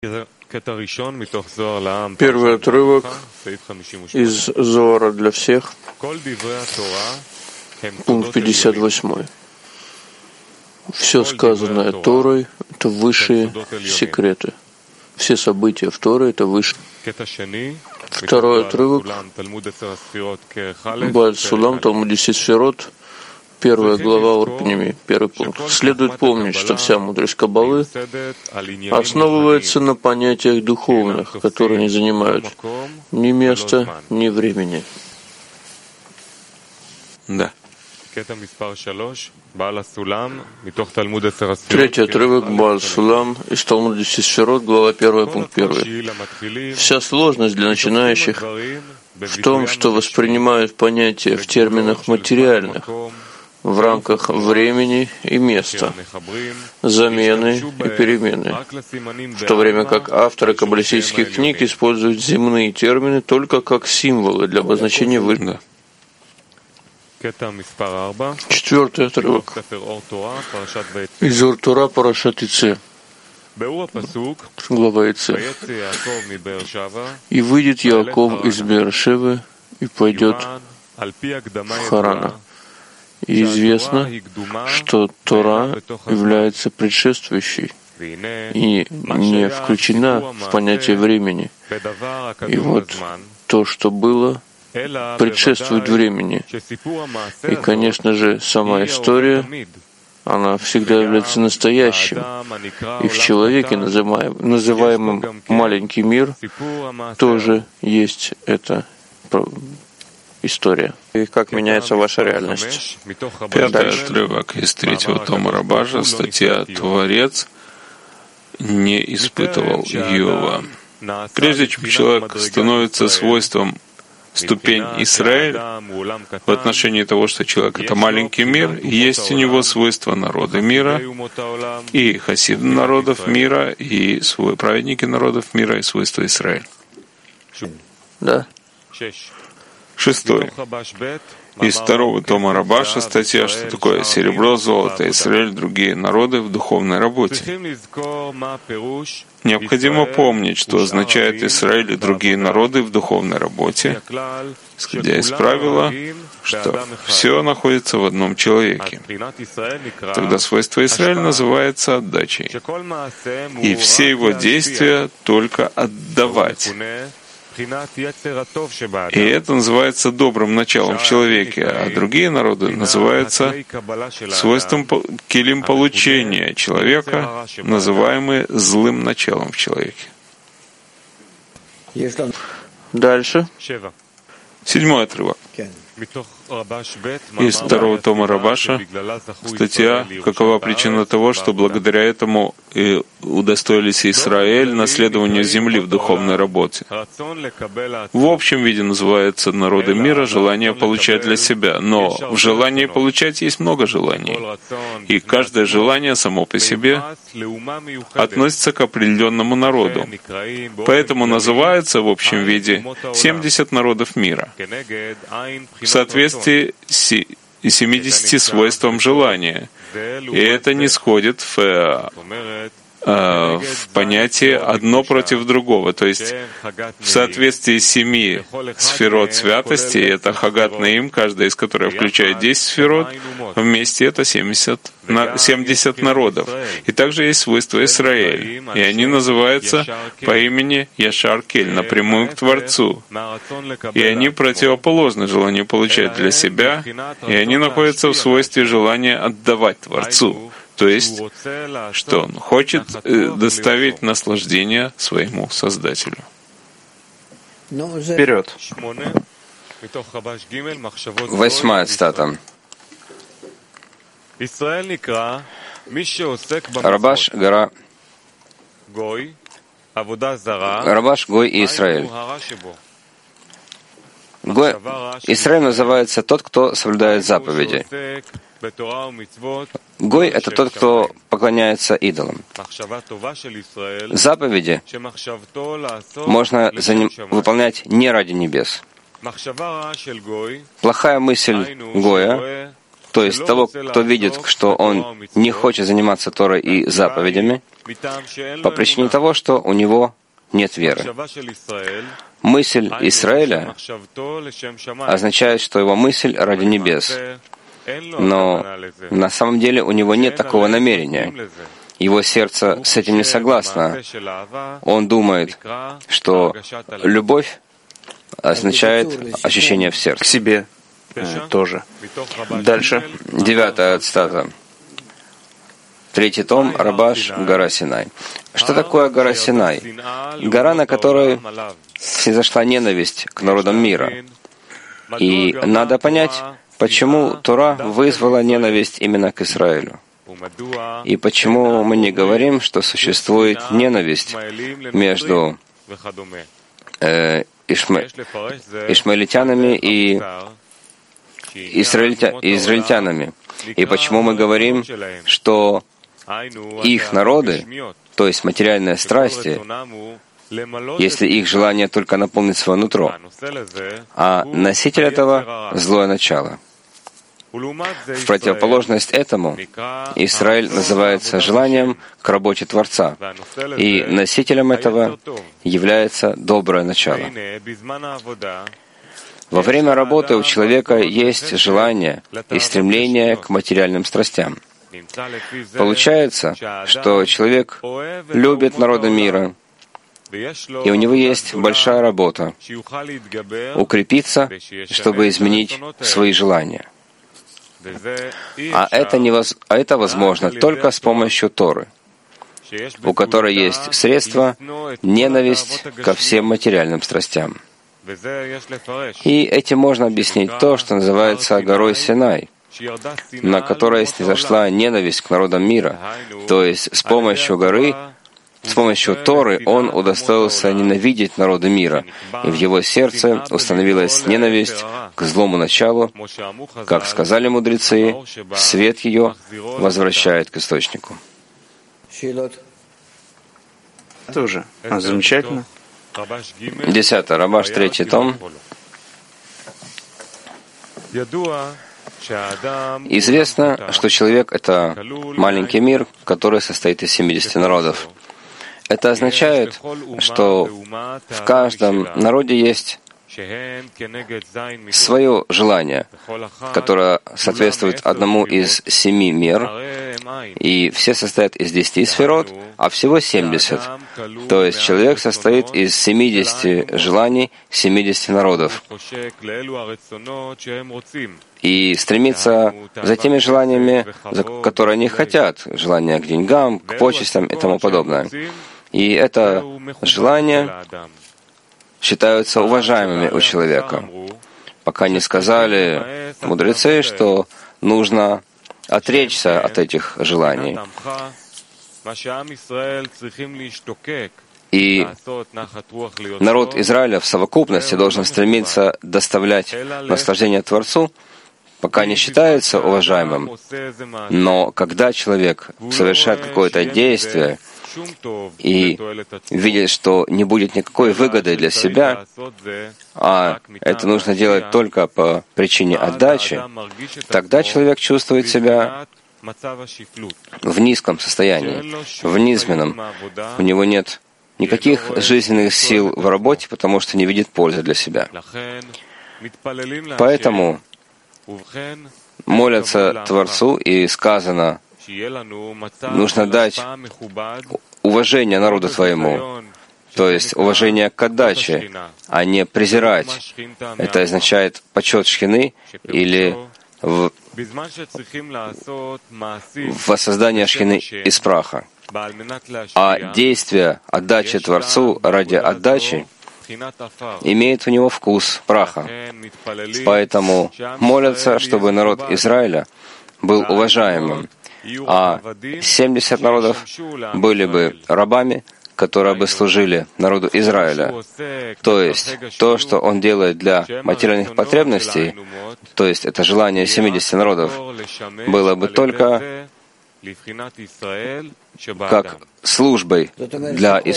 Первый отрывок из Зоара для всех, пункт 58. Все сказанное Торой — это высшие секреты. Все события в Торе — это высшие. Второй отрывок Бааль Сулам, Талмуд 10 сферот, первая глава Орпиними, первый пункт. Следует помнить, что вся мудрость Каббалы основывается на понятиях духовных, которые не занимают ни места, ни времени. Да. Третий отрывок Бааль Сулам из Талмуда 10 сферот, глава 1, пункт 1. Вся сложность для начинающих в том, что воспринимают понятия в терминах материальных, в рамках времени и места, замены и перемены, в то время как авторы каббалистических книг используют земные термины только как символы для обозначения выше. Четвертый отрывок из Ор-Тора, Парашат Ице, глава Ице. «И выйдет Яаков из Беэр-Шевы и пойдет в Харана». И известно, что Тора является предшествующей и не включена в понятие времени. И вот то, что было, предшествует времени. И, конечно же, сама история, она всегда является настоящим. И в человеке, называемом маленький мир, тоже есть эта история. И как меняется ваша реальность. Пятый отрывок из третьего тома Рабаша, статья «Творец не испытывал Иова». Прежде чем человек становится свойством ступень Израиль, в отношении того, что человек — это маленький мир, есть у него свойства народа мира, и хасиды народов мира, и праведники народов мира, и свойства Израиль. Да. Шестой. Из второго тома Рабаша статья «Что такое серебро, золото, Израиль, другие народы в духовной работе». Необходимо помнить, что означает Израиль и другие народы в духовной работе, исходя из правила, что все находится в одном человеке. Тогда свойство Израиль называется отдачей. И все его действия только отдавать. И это называется добрым началом в человеке, а другие народы называются свойством килим получения человека, называемые злым началом в человеке. Дальше. Седьмой отрывок. Из второго тома Рабаша статья «Какова причина того, что благодаря этому и удостоились Израиль наследования земли в духовной работе?» В общем виде называется народы мира желание получать для себя, но в желании получать есть много желаний, и каждое желание само по себе относится к определенному народу. Поэтому называется в общем виде 70 народов мира. В соответствии с 70 свойствам желания. И это не сходит в понятие одно против другого. То есть в соответствии с 7 сферот святости, это Хагат Наим, каждая из которых включает 10 сферот, вместе это 70 народов. И также есть свойства Израиль, и они называются по имени Яшар Кель, напрямую к Творцу. И они противоположны желанию получать для себя, и они находятся в свойстве желания отдавать Творцу. То есть, что он хочет доставить наслаждение своему Создателю. Вперед. 8 цитата. Рабаш, гора. Рабаш, Гой и Израиль. Израиль называется тот, кто соблюдает заповеди. Гой — это тот, кто поклоняется идолам. Заповеди можно выполнять не ради небес. Плохая мысль Гоя то есть того, кто видит, что он не хочет заниматься Торой и заповедями, по причине того, что у него нет веры. Мысль Израиля означает, что его мысль ради небес, но на самом деле у него нет такого намерения. Его сердце с этим не согласно. Он думает, что любовь означает ощущение в сердце. К себе тоже. Дальше. 9-я цитата. 3-й том, Рабаш, гора Синай. Что такое гора Синай? Гора, на которой снизошла ненависть к народам мира. И надо понять, почему Тора вызвала ненависть именно к Израилю. И почему мы не говорим, что существует ненависть между ишмаэлитянами и израильтянами. И почему мы говорим, что их народы, то есть материальные страсти, если их желание только наполнить свое нутро, а носитель этого — злое начало. В противоположность этому, Израиль называется желанием к работе Творца, и носителем этого является доброе начало. Во время работы у человека есть желание и стремление к материальным страстям. Получается, что человек любит народы мира, и у него есть большая работа — укрепиться, чтобы изменить свои желания. А это возможно только с помощью Торы, у которой есть средства ненависть ко всем материальным страстям. И этим можно объяснить то, что называется горой Синай, на которой снизошла ненависть к народам мира. То есть с помощью горы, с помощью Торы он удостоился ненавидеть народы мира, и в его сердце установилась ненависть к злому началу. Как сказали мудрецы, свет ее возвращает к источнику. Тоже. Замечательно. 10. Рабаш, 3 том. Известно, что человек — это маленький мир, который состоит из 70 народов. Это означает, что в каждом народе есть свое желание, которое соответствует одному из 7 мер, и все состоят из 10 сферот, а всего 70. То есть человек состоит из 70 желаний 70 народов. И стремится за теми желаниями, которые они хотят, желания к деньгам, к почестям и тому подобное. И это желание считаются уважаемыми у человека, пока не сказали мудрецы, что нужно отречься от этих желаний. И народ Израиля в совокупности должен стремиться доставлять наслаждение Творцу, пока не считается уважаемым. Но когда человек совершает какое-то действие и видит, что не будет никакой выгоды для себя, а это нужно делать только по причине отдачи, тогда человек чувствует себя в низком состоянии, в низменном. У него нет никаких жизненных сил в работе, потому что не видит пользы для себя. Поэтому молятся Творцу, и сказано, нужно дать уважение народу твоему, то есть уважение к отдаче, а не презирать. Это означает почет шхины или воссоздание шхины из праха. А действие отдачи Творцу ради отдачи имеет у него вкус праха. Поэтому молятся, чтобы народ Израиля был уважаемым, а 70 народов были бы рабами, которые бы служили народу Израиля. То есть то, что он делает для материальных потребностей, то есть это желание 70 народов, было бы только как службой для